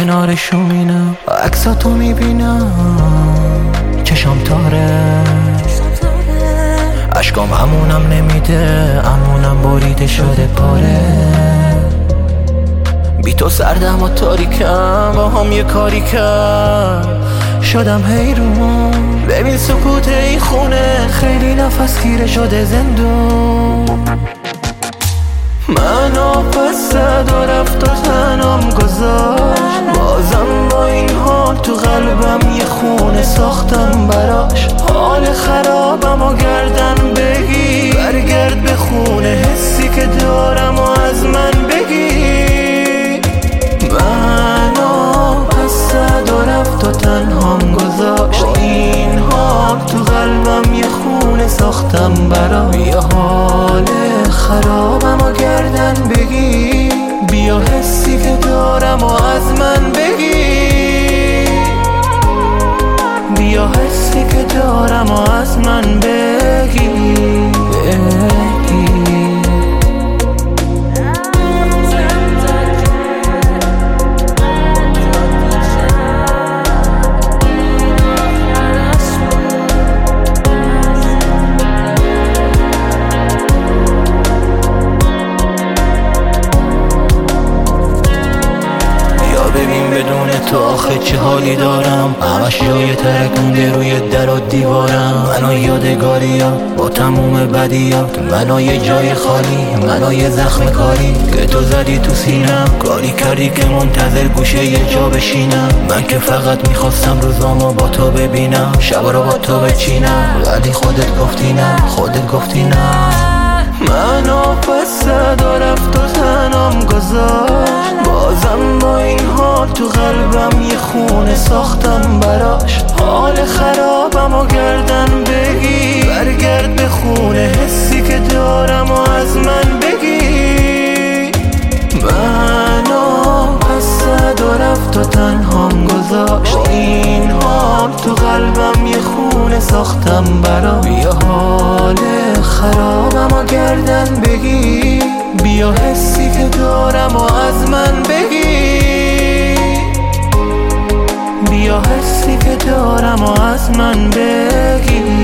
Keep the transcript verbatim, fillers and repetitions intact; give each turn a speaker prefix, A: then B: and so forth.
A: کنارشو مینم، عکساتو میبینم چشام تاره، اشکام همونم نمیده، امونم بریده شده پاره. بی تو سردم و تاریکم، با هم یه کاری کرد شدم حیرون. ببین سکوت این خونه، خیلی نفس گیره شده زندون. منو پس زد و رفت و تنم گذاشت، بازم با این حال تو قلبم یه خونه ساختم براش. حال خرابم و گردن بگی، برگرد به خونه، حسی که دارم و از من بگی. منو پس زد و رفت و تنهام گذاشت، با این حال تو قلبم یه خونه ساختم براش. یه حال خرابم و گردن بگی، بیا حسی که دارم و از من بگی. بیا حسی که دارم و از من بگی, بگی. بدون تو آخه چه حالی دارم، همش جای ترک مونده روی در و دیوارم. منو یادگاریا با تموم بدیا، منو یه جای خالی، منو یه زخم کاری که تو زدی تو سینم. کاری کردی که منتظر گوشه یه جا بشینم. من که فقط میخواستم روزامو با تو ببینم، شبا رو با تو بچینم، ولی خودت گفتی نه، خودت گفتی نه. منو پس زد و رفت و تنم گذاشت، بازم با این حال تو قلبم یه خونه ساختم براش. حال خرابم و گردن بگی، برگرد به خونه، حسی که دارم و از من بگی. منو پس زد و رفت و تنهام گذاشت، با این حال تو قلبم یه خونه ساختم براش. بیا حال خرابم و گردن بگی، بیا حسی که دارم و از من بگی. بیا حسی که دارم و از من بگی.